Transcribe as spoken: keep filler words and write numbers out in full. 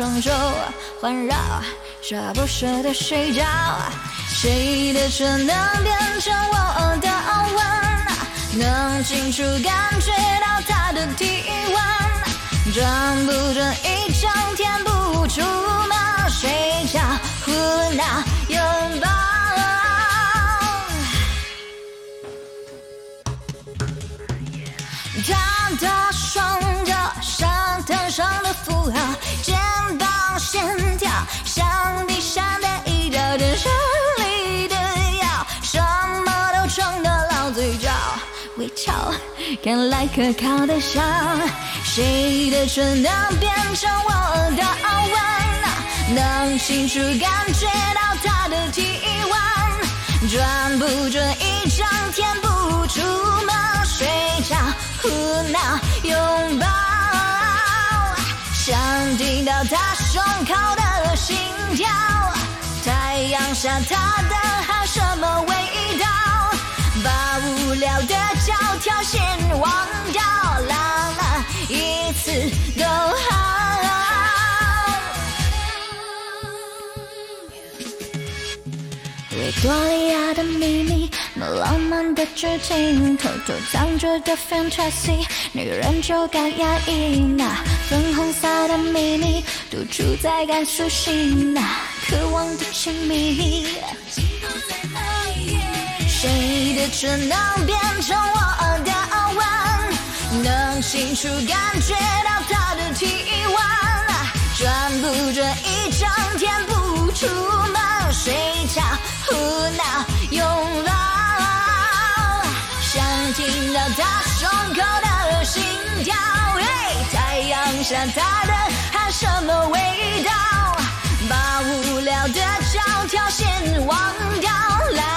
双手环绕，舍不舍得睡觉，谁的唇能变成我的吻，能清楚感觉到他的体温，转不转一整天不出门，睡觉胡闹拥抱，他的双脚像藤上的符号，肩膀线条像地上的一条电视里的药，什么都冲得老嘴角，微翘看来可靠的笑，谁的唇能变成我的吻，能清楚感觉到他的体温，转不准一整天不出门，睡觉胡闹拥抱，想听到他胸口的心跳，太阳下他的汗什么味道，把无聊的教条先忘掉，啦啦一次都好。维多利亚的秘密，那浪漫的剧情，偷偷藏着的 fantasy， 女人就该压抑，那粉红色的秘密，独处在感苏醒，那渴望的亲密，谁的唇能变成我的吻，能清楚感觉到他的体温，转不准一整天不出门，睡觉胡闹拥抱，想听到他胸口的心跳，太阳下他的汗什么味道，把无聊的教条先忘掉，